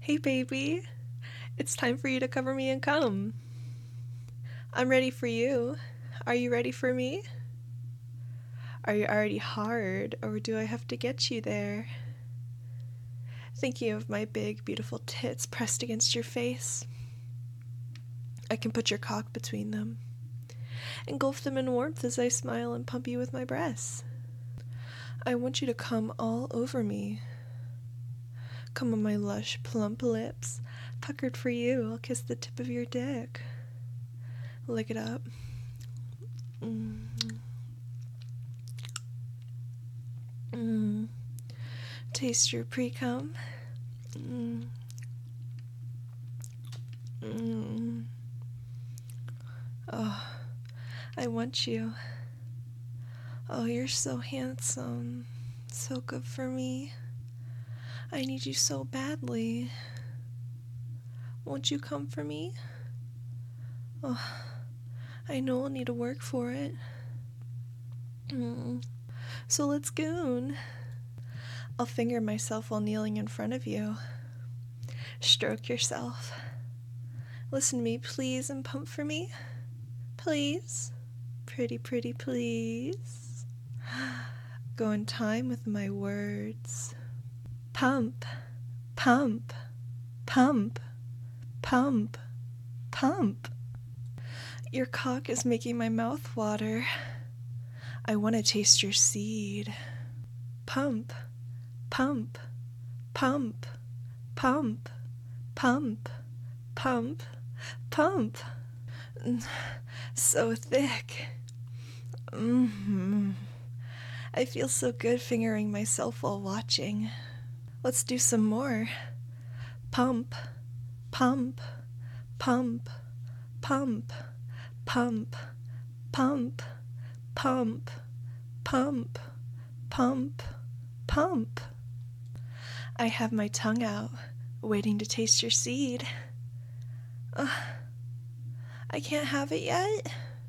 Hey baby, it's time for you to cover me and come. I'm ready for you. Are you ready for me? Are you already hard, or do I have to get you there? Thinking of my big, beautiful tits pressed against your face. I can put your cock between them, engulf them in warmth as I smile and pump you with my breasts. I want you to come all over me. Come on my lush, plump lips. Puckered for you, I'll kiss the tip of your dick. Lick it up. Taste your pre-cum. Oh, I want you. Oh, you're so handsome. So good for me. I need you so badly. Won't you come for me? Oh, I know I'll need to work for it. So let's goon. I'll finger myself while kneeling in front of you. Stroke yourself. Listen to me, please, and pump for me. Please. Pretty, pretty, please. Go in time with my words. Pump, pump, pump, pump, pump. Your cock is making my mouth water. I want to taste your seed. Pump, pump, pump, pump, pump, pump, pump. So thick. I feel so good fingering myself while watching. Let's do some more. Pump, pump, pump, pump, pump, pump, pump, pump, pump, pump. I have my tongue out, waiting to taste your seed. I can't have it yet?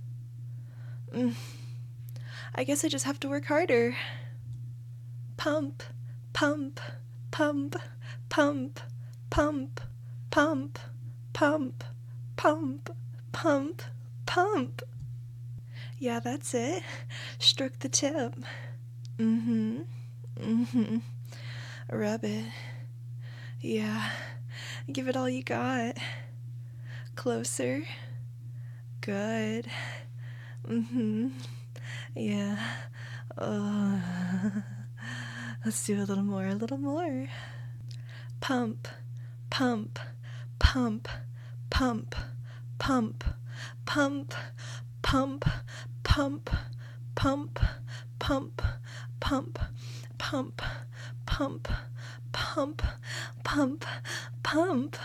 I guess I just have to work harder. Pump, pump, pump, pump, pump, pump, pump, pump, pump, pump. Yeah, that's it. Stroke the tip. Rub it. Yeah. Give it all you got. Closer. Good. Yeah. Let's do a little more, a little more. Pump, pump, pump, pump, pump, pump, pump, pump, pump, pump, pump, pump, pump, pump, pump, pump.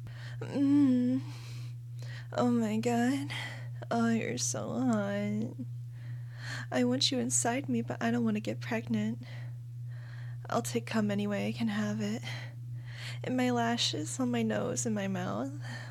Oh my god. Oh, you're so hot. I want you inside me, but I don't want to get pregnant. I'll take cum anyway I can have it. In my lashes, on my nose, in my mouth.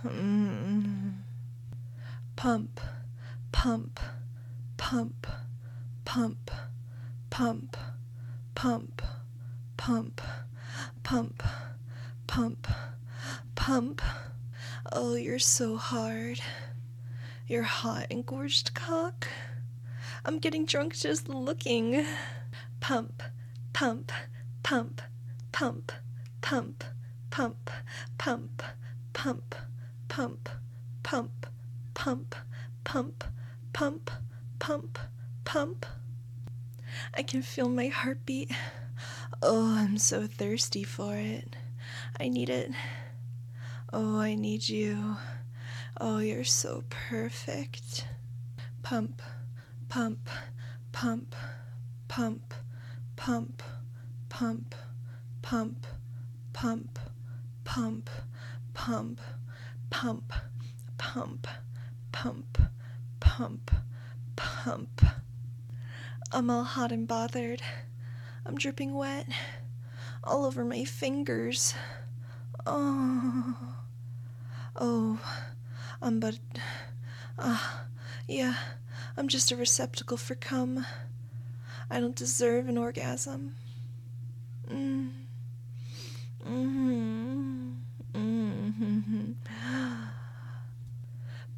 Pump, pump, pump, pump, pump, pump, pump, pump, pump, pump. Oh, you're so hard. Your hot and gorged cock. I'm getting drunk just looking. Pump, pump, pump, pump, pump, pump, pump, pump, pump, pump, pump, pump, pump, pump, pump. I can feel my heartbeat. Oh, I'm so thirsty for it. I need it. Oh, I need you. Oh, you're so perfect. Pump, pump, pump, pump, pump, pump, pump, pump, pump, pump, pump, pump, pump, pump, pump. I'm all hot and bothered. I'm dripping wet all over my fingers. Oh, yeah, I'm just a receptacle for cum. I don't deserve an orgasm.